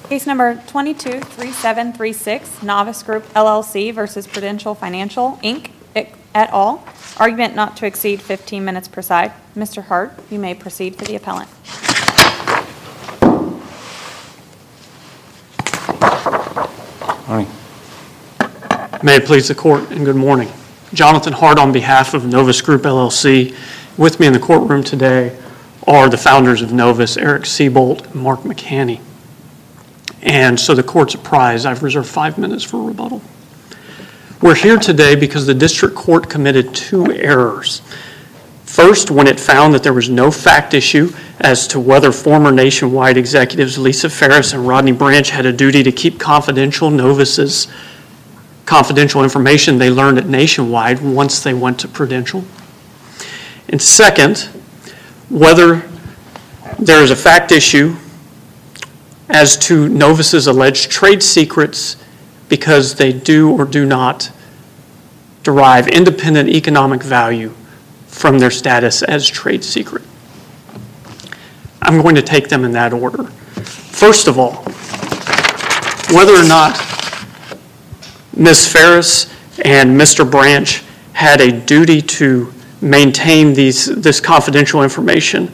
Case number 223736, Novice Group LLC versus Prudential Financial, Inc., et al. Argument not to exceed 15 minutes per side. Mr. Hart, you may proceed for the appellant. Morning. May it please the court, and good morning. Jonathan Hart on behalf of Novice Group LLC. With me in the courtroom today are the founders of Novice, Eric Seabolt and Mark McHaney. And so the court's apprised, I've reserved 5 minutes for rebuttal. We're here today because the district court committed 2 errors. First, when it found that there was no fact issue as to whether former Nationwide executives Lisa Ferris and Rodney Branch had a duty to keep confidential Novice's confidential information they learned at Nationwide once they went to Prudential. And second, whether there is a fact issue as to Novice's alleged trade secrets because they do or do not derive independent economic value from their status as trade secret. I'm going to take them in that order. First of all, whether or not Ms. Ferris and Mr. Branch had a duty to maintain this confidential information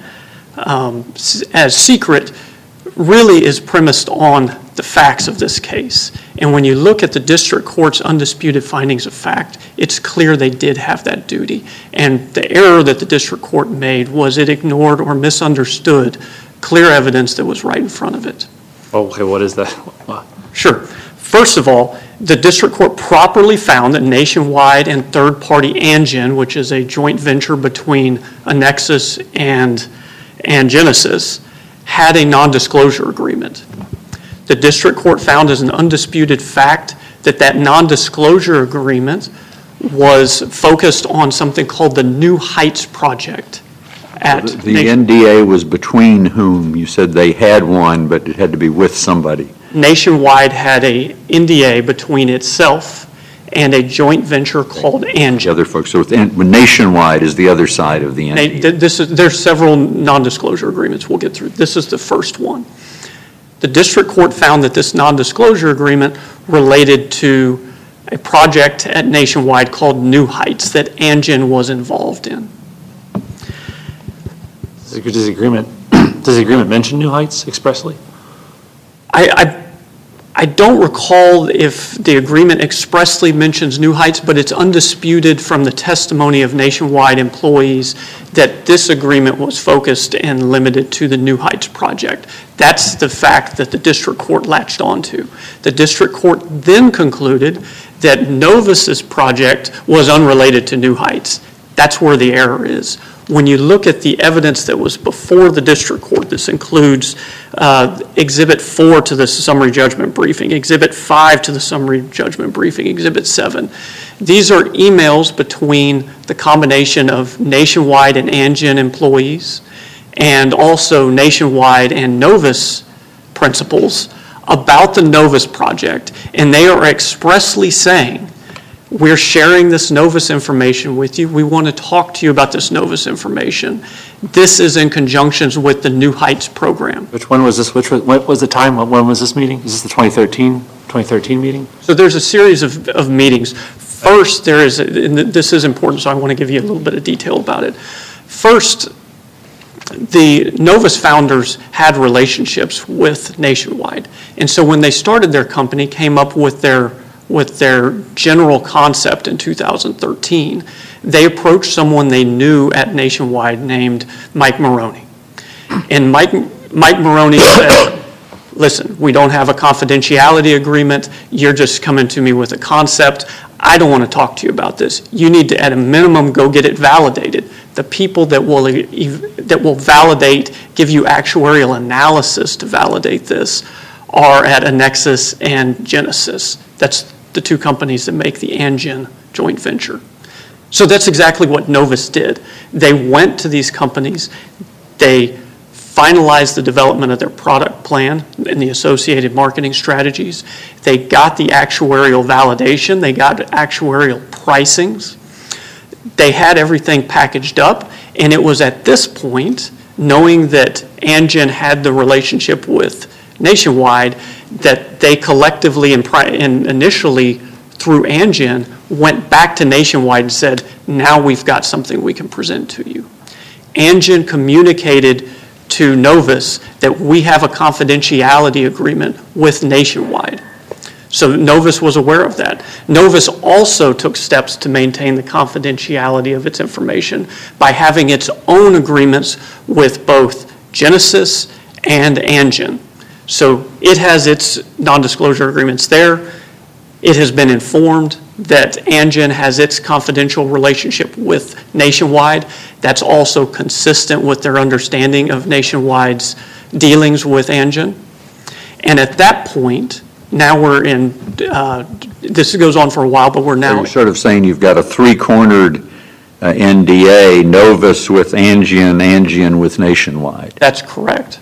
as secret really is premised on the facts of this case. And when you look at the district court's undisputed findings of fact, it's clear they did have that duty. And the error that the district court made was it ignored or misunderstood clear evidence that was right in front of it. Okay, what is that? Sure. First of all, the district court properly found that Nationwide and third-party Angen, which is a joint venture between Annexus and Genesis, had a non-disclosure agreement. The district court found as an undisputed fact that non-disclosure agreement was focused on something called the New Heights Project. The NDA was between whom? You said they had one, but it had to be with somebody. Nationwide had a NDA between itself and a joint venture called Angen. The other folks. So Nationwide is the other side of the NDA. There's several non-disclosure agreements we'll get through. This is the first one. The district court found that this non-disclosure agreement related to a project at Nationwide called New Heights that Angen was involved in. Does the agreement mention New Heights expressly? I don't recall if the agreement expressly mentions New Heights, but it's undisputed from the testimony of Nationwide employees that this agreement was focused and limited to the New Heights project. That's the fact that the district court latched onto. The district court then concluded that Novice's project was unrelated to New Heights. That's where the error is. When you look at the evidence that was before the district court, this includes Exhibit 4 to the summary judgment briefing, Exhibit 5 to the summary judgment briefing, Exhibit 7. These are emails between the combination of Nationwide and Angen employees and also Nationwide and Novice principals about the Novice project. And they are expressly saying, we're sharing this Novice information with you. We want to talk to you about this Novice information. This is in conjunction with the New Heights program. Which one was this? What was the time? When was this meeting? Is this the 2013 meeting? So there's a series of meetings. First, and this is important, so I want to give you a little bit of detail about it. First, the Novice founders had relationships with Nationwide. And so when they started their company, came up with their general concept in 2013, they approached someone they knew at Nationwide named Mike Maroney. And Mike Maroney said, listen, we don't have a confidentiality agreement. You're just coming to me with a concept. I don't want to talk to you about this. You need to, at a minimum, go get it validated. The people that will validate, give you actuarial analysis to validate this are at Annexus and Genesis. That's the 2 companies that make the Angen joint venture. So that's exactly what Novice did. They went to these companies, they finalized the development of their product plan and the associated marketing strategies. They got the actuarial validation, they got actuarial pricings. They had everything packaged up, and it was at this point, knowing that Angen had the relationship with Nationwide, that they collectively and initially through Amgen went back to Nationwide and said, now we've got something we can present to you. Amgen communicated to Novus that we have a confidentiality agreement with Nationwide. So Novus was aware of that. Novus also took steps to maintain the confidentiality of its information by having its own agreements with both Genesis and Amgen. So it has its non-disclosure agreements there. It has been informed that Amgen has its confidential relationship with Nationwide. That's also consistent with their understanding of Nationwide's dealings with Amgen. And at that point, now we're in, this goes on for a while, but we're So now. you're sort of saying you've got a three-cornered NDA, Novus with Amgen, Amgen with Nationwide. That's correct.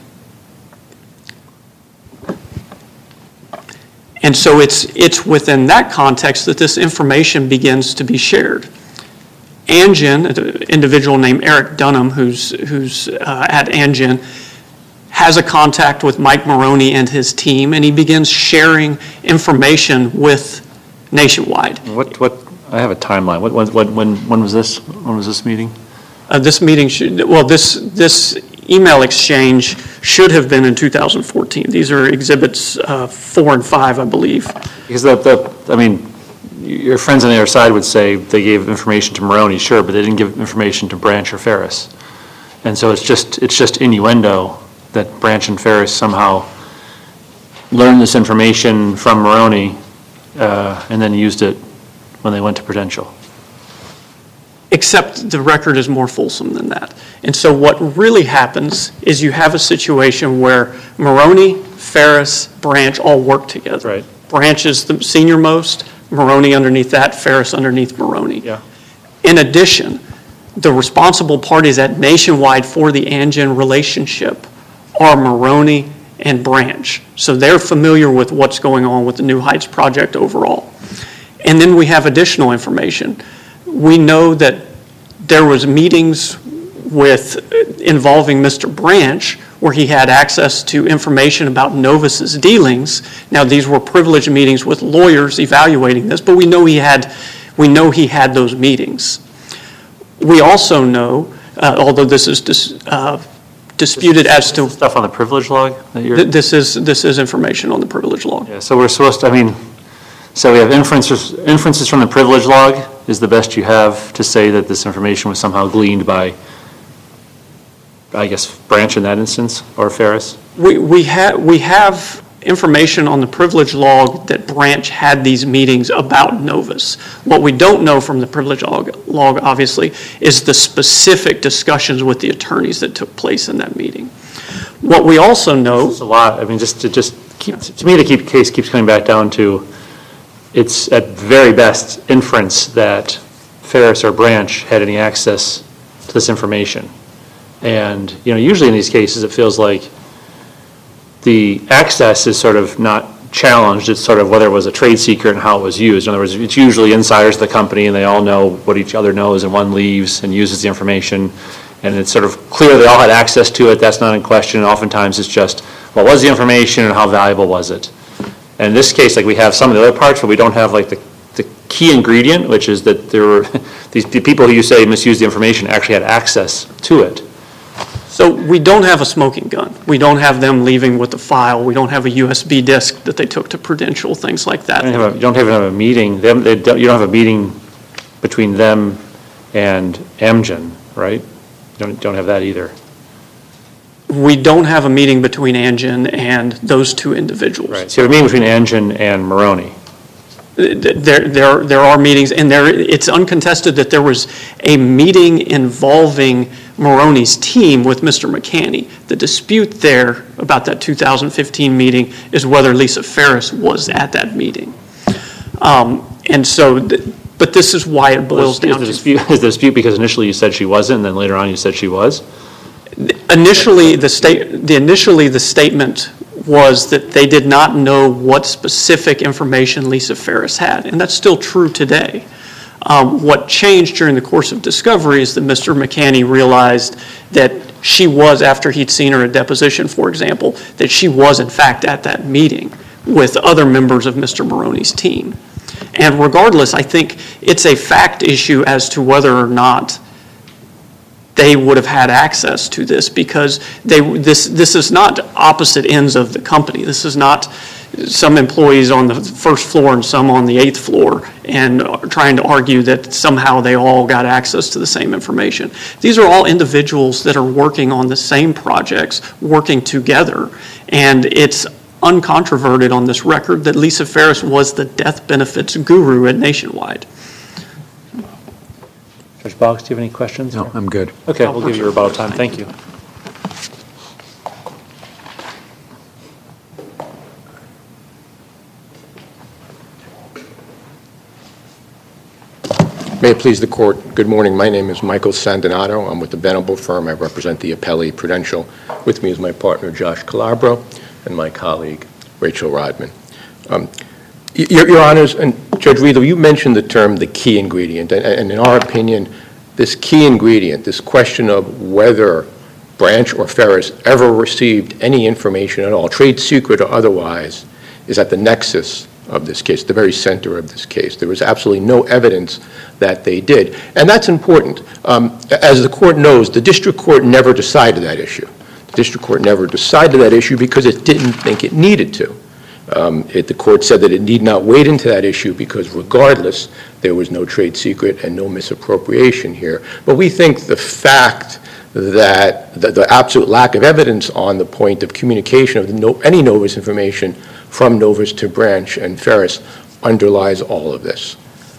And so it's within that context that this information begins to be shared. Amgen, an individual named Eric Dunham, who's at Amgen, has a contact with Mike Maroney and his team, and he begins sharing information with Nationwide. I have a timeline. When was this? When was this meeting? This meeting this email exchange should have been in 2014. These are exhibits 4 and 5, I believe. Because your friends on the other side would say they gave information to Maroney, sure, but they didn't give information to Branch or Ferris. And so it's just innuendo that Branch and Ferris somehow learned this information from Maroney and then used it when they went to Prudential. Except the record is more fulsome than that. And so what really happens is you have a situation where Maroney, Ferris, Branch all work together. Right. Branch is the senior most, Maroney underneath that, Ferris underneath Maroney. Yeah. In addition, the responsible parties at Nationwide for the Amgen relationship are Maroney and Branch. So they're familiar with what's going on with the New Heights project overall. And then we have additional information. We know that there was meetings involving Mr. Branch where he had access to information about Novus's dealings. Now, these were privileged meetings with lawyers evaluating this, but we know he had those meetings. We also know, although this is disputed as to stuff on the privilege log that you're. This is information on the privilege log. Yeah. So we're supposed to. So we have inferences from the privilege log is the best you have to say that this information was somehow gleaned by, I guess, Branch in that instance, or Ferris? We have information on the privilege log that Branch had these meetings about Novus. What we don't know from the privilege log obviously, is the specific discussions with the attorneys that took place in that meeting. What we also know... It's a lot. To me, the case keeps coming back down to it's at very best inference that Ferris or Branch had any access to this information. And, usually in these cases it feels like the access is sort of not challenged. It's sort of whether it was a trade secret and how it was used. In other words, it's usually insiders of the company and they all know what each other knows and one leaves and uses the information. And it's sort of clear they all had access to it. That's not in question. And oftentimes it's just, what was the information and how valuable was it? And in this case, we have some of the other parts, but we don't have the key ingredient, which is that there were the people who you say misused the information actually had access to it. So we don't have a smoking gun. We don't have them leaving with a file. We don't have a USB disk that they took to Prudential, things like that. You don't have a meeting. You don't have a meeting between them and Amgen, right? You don't have that either. We don't have a meeting between Amgen and those two individuals. Right. So you have a meeting between Amgen and Maroney. There are meetings, and it's uncontested that there was a meeting involving Maroney's team with Mr. McCanny. The dispute there about that 2015 meeting is whether Lisa Ferris was at that meeting. But this is why it boils down to... Is the dispute because initially you said she wasn't, and then later on you said she was? Initially, the statement was that they did not know what specific information Lisa Ferris had, and that's still true today. What changed during the course of discovery is that Mr. McCanny realized that she was, after he'd seen her at deposition, for example, that she was in fact at that meeting with other members of Mr. Maroney's team. And regardless, I think it's a fact issue as to whether or not they would have had access to this, because this is not opposite ends of the company. This is not some employees on the first floor and some on the 8th floor and trying to argue that somehow they all got access to the same information. These are all individuals that are working on the same projects, working together, and it's uncontroverted on this record that Lisa Ferris was the death benefits guru at Nationwide. Judge Boggs, do you have any questions? No, I'm good. Okay, we'll give you rebuttal time. Thank you. May it please the Court, good morning. My name is Michael Sandonato. I'm with the Venable firm. I represent the appellee Prudential. With me is my partner, Josh Calabro, and my colleague, Rachel Rodman. Your Honors, and Judge Riedel, you mentioned the term the key ingredient, and in our opinion, this key ingredient, this question of whether Branch or Ferris ever received any information at all, trade secret or otherwise, is at the nexus of this case, the very center of this case. There was absolutely no evidence that they did. And that's important. As the Court knows, the District Court never decided that issue. The District Court never decided that issue because it didn't think it needed to. The Court said that it need not wade into that issue because regardless, there was no trade secret and no misappropriation here. But we think the fact that the absolute lack of evidence on the point of communication of any Novus information from Novus to Branch and Ferris underlies all of this.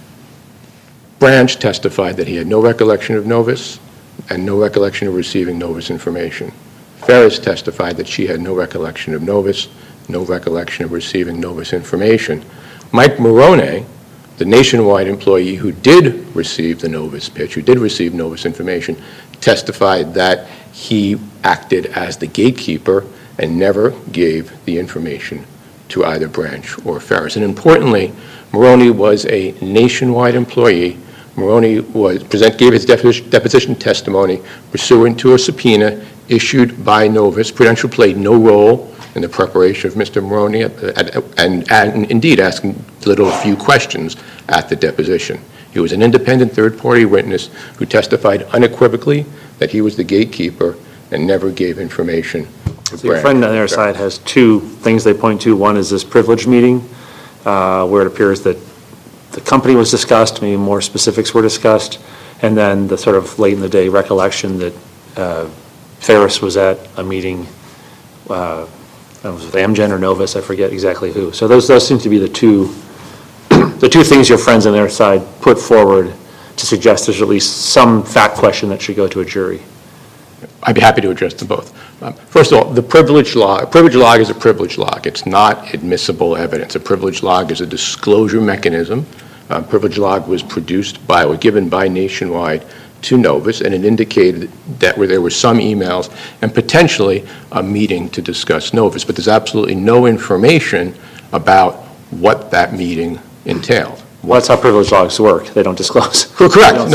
Branch testified that he had no recollection of Novus and no recollection of receiving Novus information. Ferris testified that she had no recollection of Novus, no recollection of receiving Novus information. Mike Maroney, the Nationwide employee who did receive the Novus pitch, who did receive Novus information, testified that he acted as the gatekeeper and never gave the information to either Branch or Ferris. And importantly, Maroney was a Nationwide employee. Maroney gave his deposition testimony pursuant to a subpoena issued by Novus. Prudential played no role in the preparation of Mr. Maroney and indeed asking little few questions at the deposition. He was an independent third-party witness who testified unequivocally that he was the gatekeeper and never gave information to So your friend on their side has two things they point to. One is this privilege meeting where it appears that the company was discussed, maybe more specifics were discussed, and then the sort of late in the day recollection that Ferris was at a meeting, was with Amgen or Novus, I forget exactly who. So those seem to be the two things your friends on their side put forward to suggest there's at least some fact question that should go to a jury. I'd be happy to address them both. First of all, the privilege log is a privilege log. It's not admissible evidence. A privilege log is a disclosure mechanism. Privilege log was given by Nationwide to Novus, and it indicated that there were some emails and potentially a meeting to discuss Novus, but there's absolutely no information about what that meeting entailed. Well, that's how privilege logs work. They don't disclose. Correct.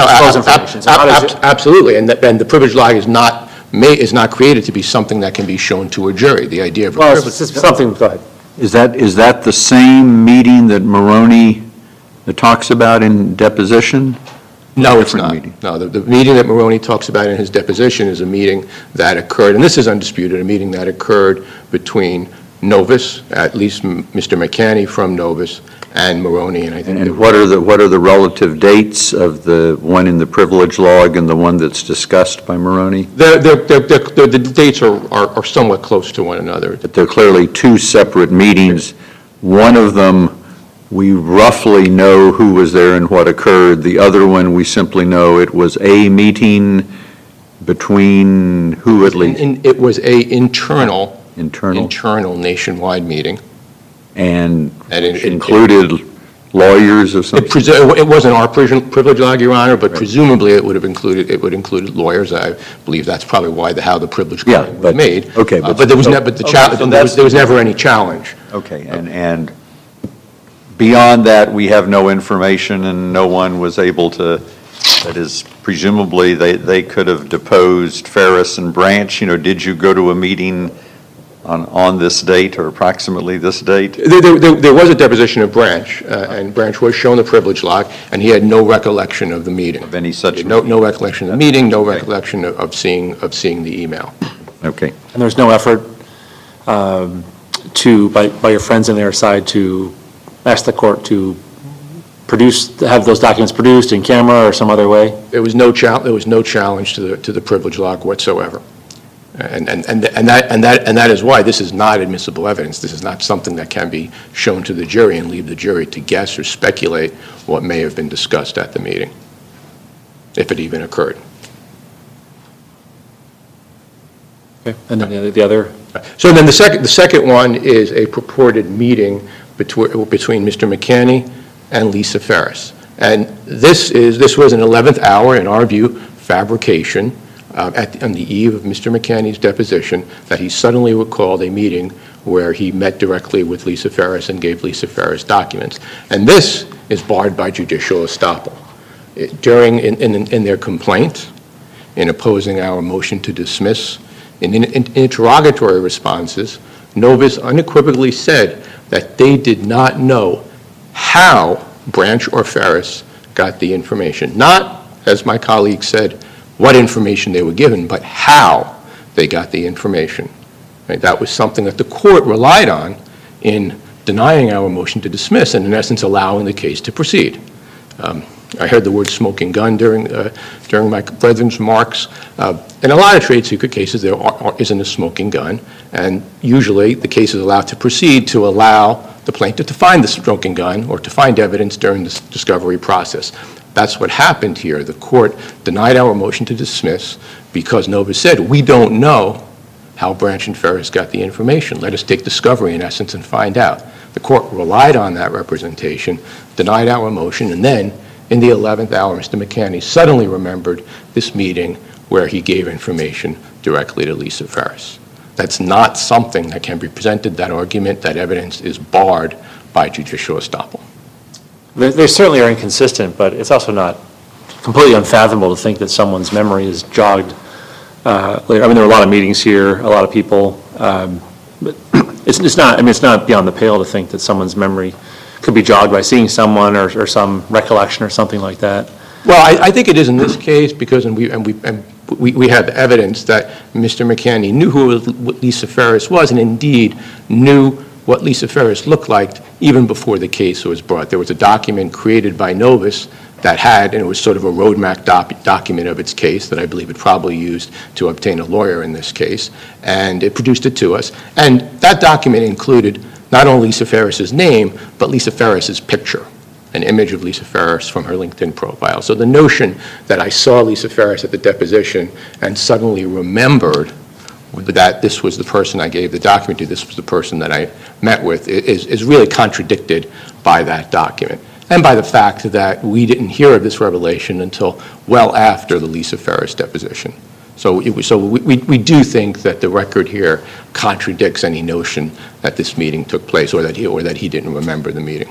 Absolutely. And the privilege log is not created to be something that can be shown to a jury. The idea of a privilege. It's something. Go ahead. Is that the same meeting that Maroney talks about in deposition? No, it's not. Meeting? No, the meeting that Maroney talks about in his deposition is a meeting that occurred, and this is undisputed, a meeting that occurred between Novus, at least Mr. McCanny from Novus, and Maroney. And what are the relative dates of the one in the privilege log and the one that's discussed by Maroney? The dates are somewhat close to one another. But they're clearly two separate meetings. One of them, we roughly know who was there and what occurred. The other one, we simply know it was a meeting between who at least? It was a internal Nationwide meeting. And it included lawyers of some sort? It wasn't our privilege log, Your Honor, but presumably it would include lawyers. I believe that's probably how the privilege log was made. Okay, but there was never any challenge. Okay, and beyond that, we have no information, and no one was able to, that is, presumably they could have deposed Ferris and Branch. Did you go to a meeting on this date or approximately this date? There was a deposition of Branch, and Branch was shown the privilege log, and he had no recollection of the meeting. Of any such No recollection of the meeting, no recollection of seeing the email. Okay. And there's no effort by your friends on their side to ask the court to have those documents produced in camera or some other way? There was no challenge to the privilege log whatsoever. And that is why this is not admissible evidence. This is not something that can be shown to the jury and leave the jury to guess or speculate what may have been discussed at the meeting, if it even occurred. Okay. And then the other? So then the second one is a purported meeting between Mr. McCanny and Lisa Ferris. And this was an 11th hour, in our view, fabrication on the eve of Mr. McCanny's deposition, that he suddenly recalled a meeting where he met directly with Lisa Ferris and gave Lisa Ferris documents. And this is barred by judicial estoppel. In their complaint, in opposing our motion to dismiss, in interrogatory responses, Novus unequivocally said that they did not know how Branch or Ferris got the information. Not, as my colleague said, what information they were given, but how they got the information. Right? That was something that the court relied on in denying our motion to dismiss and, in essence, allowing the case to proceed. I heard the word smoking gun during my brethren's remarks. In a lot of trade secret cases, there isn't a smoking gun, and usually the case is allowed to proceed to allow the plaintiff to find the smoking gun or to find evidence during the discovery process. That's what happened here. The court denied our motion to dismiss because Novus said, we don't know how Branch and Ferris got the information. Let us take discovery, in essence, and find out. The court relied on that representation, denied our motion, and then in the 11th hour, Mr. McCanny suddenly remembered this meeting where he gave information directly to Lisa Ferris. That's not something that can be presented. That argument, that evidence is barred by judicial estoppel. They certainly are inconsistent, but it's also not completely unfathomable to think that someone's memory is jogged later. I mean, there are a lot of meetings here, a lot of people, but it's not beyond the pale to think that someone's memory could be jogged by seeing someone or some recollection or something like that. Well, I think it is in this case because we have evidence that Mr. McCanny knew who Lisa Ferris was and indeed knew what Lisa Ferris looked like even before the case was brought. There was a document created by Novus that had, and it was sort of a roadmap document of its case that I believe it probably used to obtain a lawyer in this case, and it produced it to us. And that document included not only Lisa Ferris's name, but Lisa Ferris's picture, an image of Lisa Ferris from her LinkedIn profile. So the notion that I saw Lisa Ferris at the deposition and suddenly remembered that this was the person I gave the document to, this was the person that I met with, is really contradicted by that document and by the fact that we didn't hear of this revelation until well after the Lisa Ferris deposition. So we do think that the record here contradicts any notion that this meeting took place or that he didn't remember the meeting.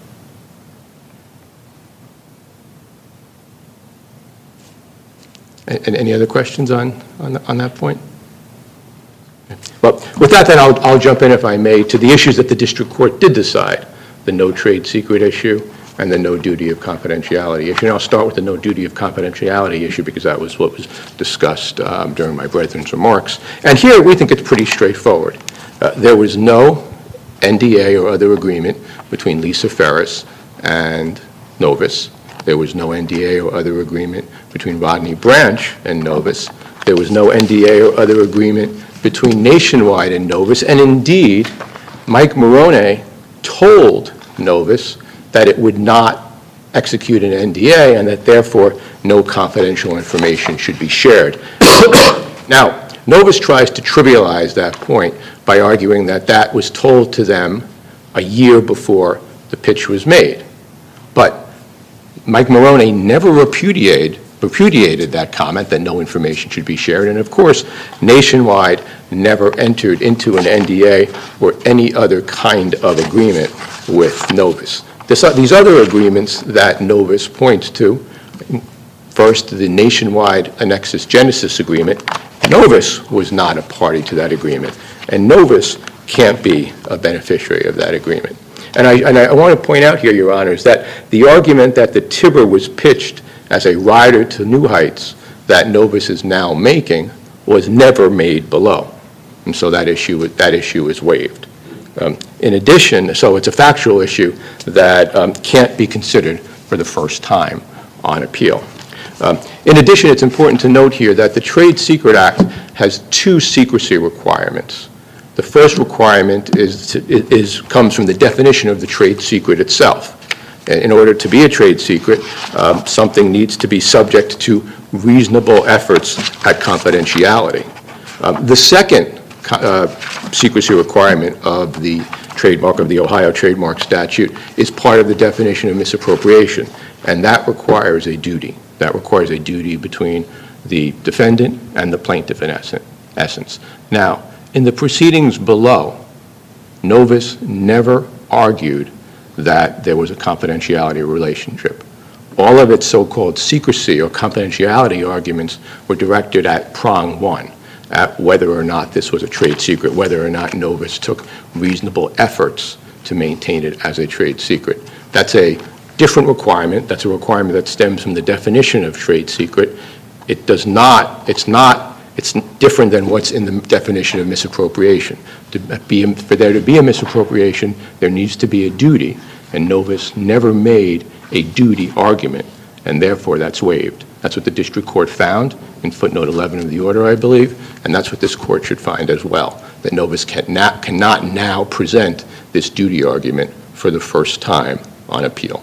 And any other questions on that point? Well, with that, then I'll jump in, if I may, to the issues that the district court did decide, the no trade secret issue and the no duty of confidentiality issue. And I'll start with the no duty of confidentiality issue because that was what was discussed during my brethren's remarks. And here we think it's pretty straightforward. There was no NDA or other agreement between Lisa Ferris and Novus. There was no NDA or other agreement between Rodney Branch and Novus. There was no NDA or other agreement between Nationwide and Novus. And indeed, Mike Morone told Novus that it would not execute an NDA and that therefore no confidential information should be shared. Now, Novus tries to trivialize that point by arguing that that was told to them a year before the pitch was made. But Mike Morone never repudiated that comment that no information should be shared. And of course, Nationwide never entered into an NDA or any other kind of agreement with Novus. These other agreements that Novus points to First, the nationwide Annexus Genesis Agreement. Novus was not a party to that agreement, and Novus can't be a beneficiary of that agreement. And I want to point out here, Your Honors, that the argument that the Tiber was pitched as a rider to new heights that Novus is now making was never made below. And so that issue is waived. In addition, so it's a factual issue that can't be considered for the first time on appeal. In addition, it's important to note here that the Trade Secret Act has two secrecy requirements. The first requirement comes from the definition of the trade secret itself. In order to be a trade secret, something needs to be subject to reasonable efforts at confidentiality. The second secrecy requirement of the trademark of the Ohio trademark statute is part of the definition of misappropriation, and that requires a duty. That requires a duty between the defendant and the plaintiff in essence. Now, in the proceedings below, Novus never argued that there was a confidentiality relationship. All of its so-called secrecy or confidentiality arguments were directed at prong one, at whether or not this was a trade secret, whether or not Novus took reasonable efforts to maintain it as a trade secret. That's a different requirement. That's a requirement that stems from the definition of trade secret. It does not, it's different than what's in the definition of misappropriation. For there to be a misappropriation, there needs to be a duty, and Novus never made a duty argument, and therefore that's waived. That's what the district court found in footnote 11 of the order, I believe, and that's what this court should find as well, that Novus cannot now present this duty argument for the first time on appeal.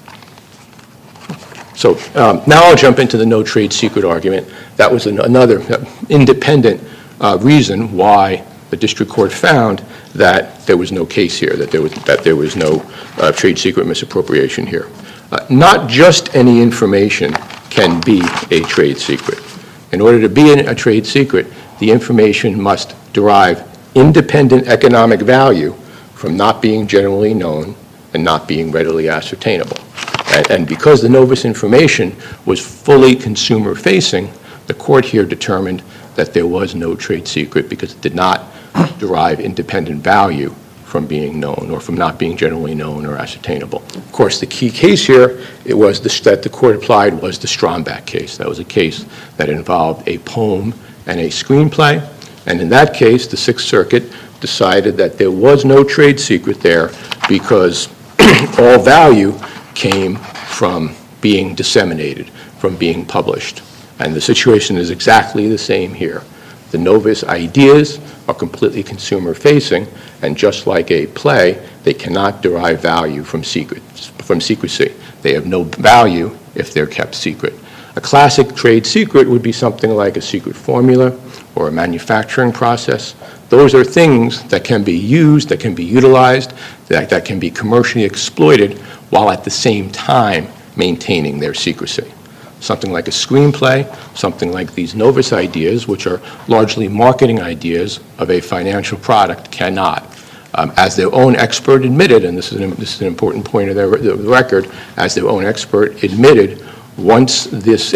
So now I'll jump into the no trade secret argument. That was another independent reason why the district court found that there was no case here, that there was no trade secret misappropriation here. Not just any information can be a trade secret. In order to be a trade secret, the information must derive independent economic value from not being generally known and not being readily ascertainable. And because the Novus information was fully consumer-facing, the court here determined that there was no trade secret because it did not derive independent value from being known or from not being generally known or ascertainable. Of course, the key case here that the court applied was the Stromback case. That was a case that involved a poem and a screenplay. And in that case, the Sixth Circuit decided that there was no trade secret there because all value came from being disseminated, from being published. And the situation is exactly the same here. The Novus ideas are completely consumer-facing, and just like a play, they cannot derive value from secrecy. They have no value if they're kept secret. A classic trade secret would be something like a secret formula or a manufacturing process. Those are things that can be used, that can be utilized, that can be commercially exploited while at the same time maintaining their secrecy. Something like a screenplay, something like these Novus ideas, which are largely marketing ideas of a financial product, cannot. As their own expert admitted, and this is an important point of the record, as their own expert admitted, once this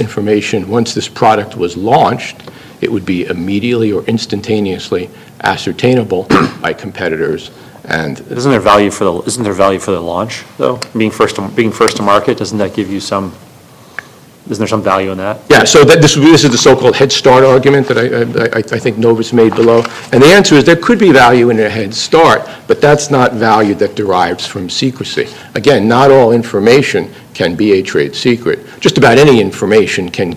product was launched, it would be immediately or instantaneously ascertainable by competitors. And isn't there value for the launch though? Being first to market, doesn't that give you some? Isn't there some value in that? Yeah. So this is the so-called head start argument that I think Novus made below, and the answer is there could be value in a head start, but that's not value that derives from secrecy. Again, not all information can be a trade secret. Just about any information can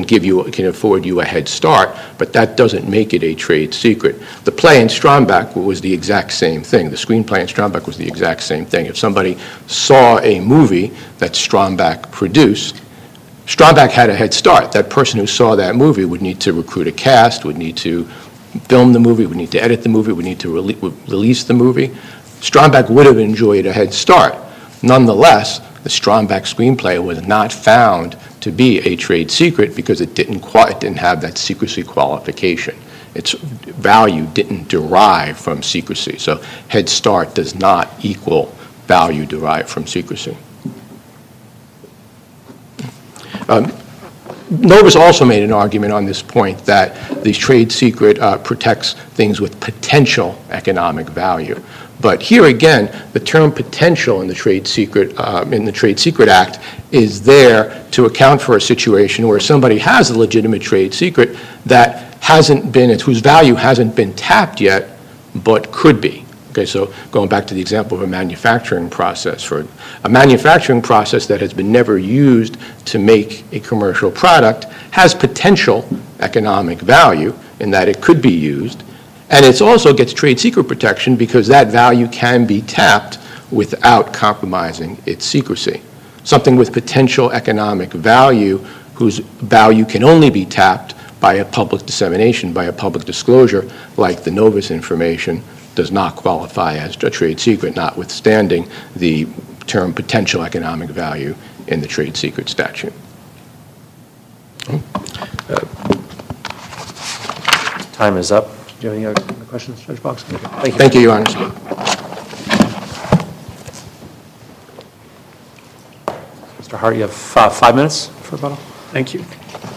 afford you a head start, but that doesn't make it a trade secret. The play in Stromback was the exact same thing. The screenplay in Stromback was the exact same thing. If somebody saw a movie that Stromback produced, Stromback had a head start. That person who saw that movie would need to recruit a cast, would need to film the movie, would need to edit the movie, would need to release the movie. Stromback would have enjoyed a head start. Nonetheless, the Stromback screenplay was not found to be a trade secret because it didn't have that secrecy qualification. Its value didn't derive from secrecy. So head start does not equal value derived from secrecy. Novus also made an argument on this point that the trade secret protects things with potential economic value. But here again, the term potential in the Trade Secret Act is there to account for a situation where somebody has a legitimate trade secret that whose value hasn't been tapped yet, but could be. Okay, so going back to the example of a manufacturing process, for a manufacturing process that has been never used to make a commercial product has potential economic value in that it could be used. And it also gets trade secret protection because that value can be tapped without compromising its secrecy. Something with potential economic value whose value can only be tapped by a public dissemination, by a public disclosure, like the Novus information, does not qualify as a trade secret, notwithstanding the term potential economic value in the trade secret statute. Time is up. Do you have any other questions, Judge Box? Thank you. Thank you, Your Honor. Mr. Hart, you have 5 minutes for rebuttal. Thank you.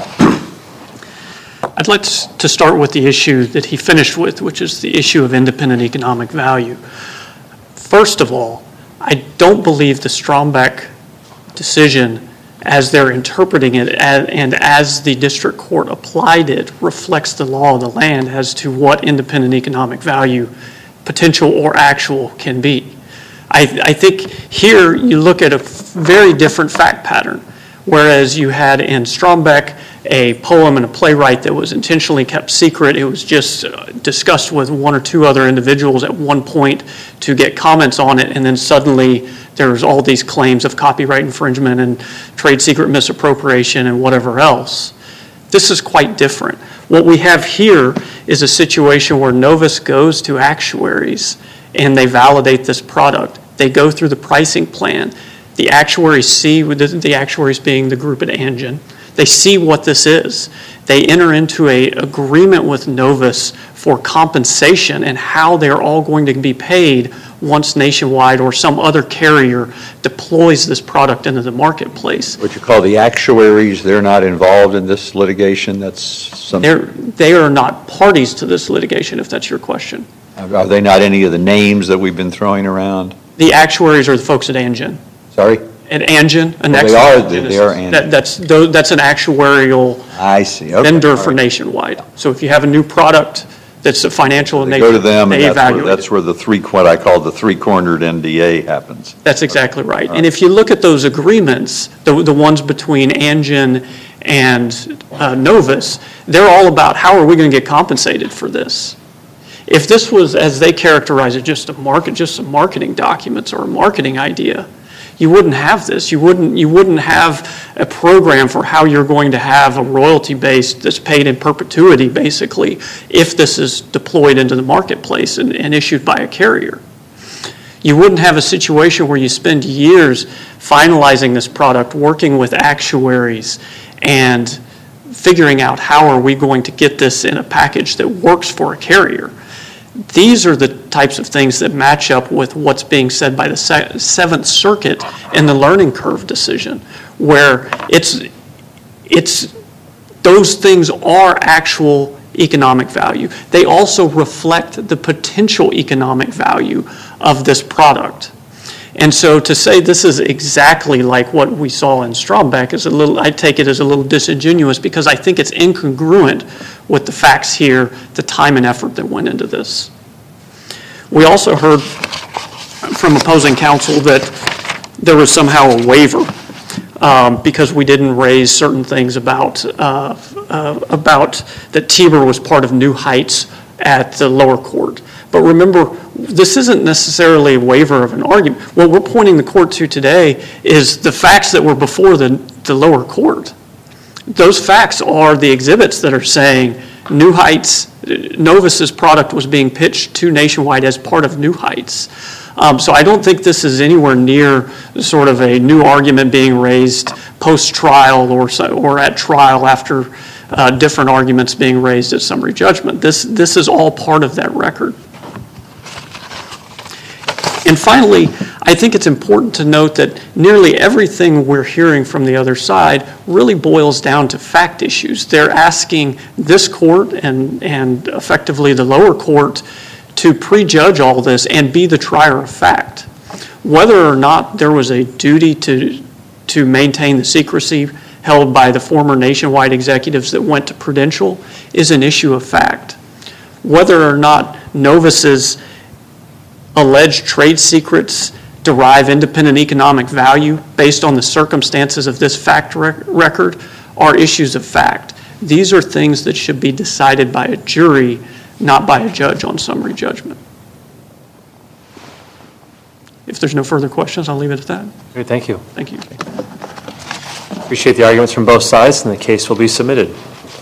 I'd like to start with the issue that he finished with, which is the issue of independent economic value. First of all, I don't believe the Strombeck decision, as they're interpreting it and as the district court applied it, reflects the law of the land as to what independent economic value, potential or actual, can be. I think here you look at a very different fact pattern. Whereas you had in Strombeck a poem and a playwright that was intentionally kept secret. It was just discussed with one or two other individuals at one point to get comments on it, and then suddenly there's all these claims of copyright infringement and trade secret misappropriation and whatever else. This is quite different. What we have here is a situation where Novus goes to actuaries and they validate this product. They go through the pricing plan. The actuaries see, the actuaries being the group at Angen, they see what this is. They enter into an agreement with Novus for compensation and how they're all going to be paid once Nationwide or some other carrier deploys this product into the marketplace. What you call the actuaries, they're not involved in this litigation? That's something. They are not parties to this litigation, if that's your question. Are they not any of the names that we've been throwing around? The actuaries are the folks at Angen. Sorry? At Angen, They are Angen. That's an actuarial I see. Okay. vendor All for right. Nationwide. So if you have a new product that's a financial in They nature, go to them, and they evaluate that's it. where what I call the three-cornered NDA happens. That's exactly right. And if you look at those agreements, the ones between Angen and Novus, they're all about how are we going to get compensated for this. If this was, as they characterize it, just some marketing documents or a marketing idea, you wouldn't have this. You wouldn't have a program for how you're going to have a royalty base that's paid in perpetuity, basically, if this is deployed into the marketplace and issued by a carrier. You wouldn't have a situation where you spend years finalizing this product, working with actuaries, and figuring out how are we going to get this in a package that works for a carrier. These are the types of things that match up with what's being said by the Seventh Circuit in the learning curve decision, where those things are actual economic value. They also reflect the potential economic value of this product. And so to say this is exactly like what we saw in Strombeck is I take it as a little disingenuous because I think it's incongruent with the facts here, the time and effort that went into this. We also heard from opposing counsel that there was somehow a waiver because we didn't raise certain things about that Tiber was part of New Heights at the lower court. But remember, this isn't necessarily a waiver of an argument. What we're pointing the court to today is the facts that were before the lower court. Those facts are the exhibits that are saying New Heights, Novus's product was being pitched to Nationwide as part of New Heights. So I don't think this is anywhere near sort of a new argument being raised post-trial or at trial after different arguments being raised at summary judgment. This is all part of that record. And finally, I think it's important to note that nearly everything we're hearing from the other side really boils down to fact issues. They're asking this court and effectively the lower court to prejudge all this and be the trier of fact. Whether or not there was a duty to maintain the secrecy held by the former Nationwide executives that went to Prudential is an issue of fact. Whether or not Novus's alleged trade secrets derive independent economic value based on the circumstances of this fact record are issues of fact. These are things that should be decided by a jury, not by a judge on summary judgment. If there's no further questions, I'll leave it at that. Great, thank you. Thank you. Appreciate the arguments from both sides, and the case will be submitted.